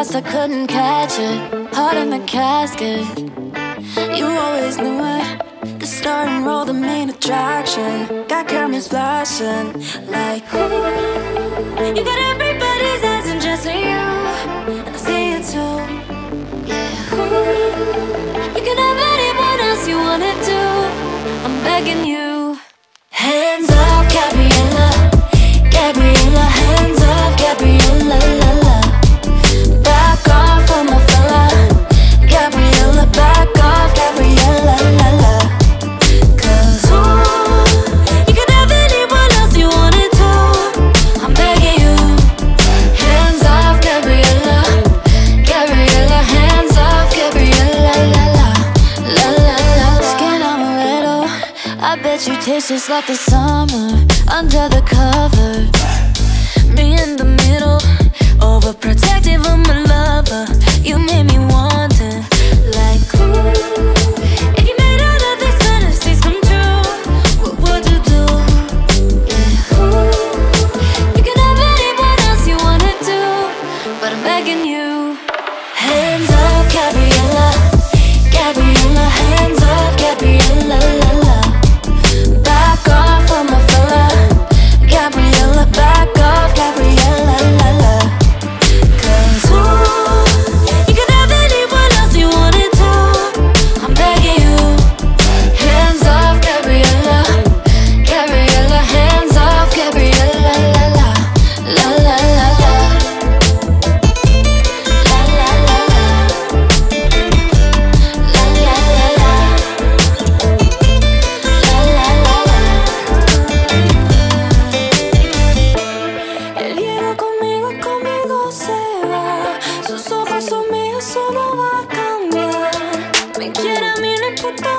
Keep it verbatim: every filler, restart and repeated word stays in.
guess I couldn't catch it. Heart in the casket. You always knew it. The star and roll, the main attraction. Got cameras flashing like ooh. You got everybody's eyes and just you, and I see it too. Yeah, ooh. You can have anyone else you wanna do. I'm begging you. Hands off, Gabriella, Gabriella. Hands off, Gabriella, la la. Back off of my fella, Gabriella. Back off, Gabriella, la la. Cause ooh, you can have anyone else you wanted to. I'm begging you. Hands off, Gabriella, Gabriella. Hands off, Gabriella, la la, la la la. Skin amaretto, I bet you taste just like the summer under the covers. Me in the middle, overprotective of my lover. You made me wonder, like ooh, if you made all of these fantasies come true, what would you do? Yeah, ooh, you can have anyone else you wanna do, but I'm begging you. Hands off, Gabriella, Gabriella. Hands off, Gabriella, la la. Back off of my fella, Gabriella. Back off, Gabriella, la la. Cause ooh, you can have anyone else you wanted to. I'm begging you. Hands off, Gabriella, Gabriella. Hands off, Gabriella, la la, la la la la, la la la la, la la la la, la la la la. Él llega conmigo, conmigo se va. Sus ojos son míos, eso no va a cambiar. Me quiere a mí, no importa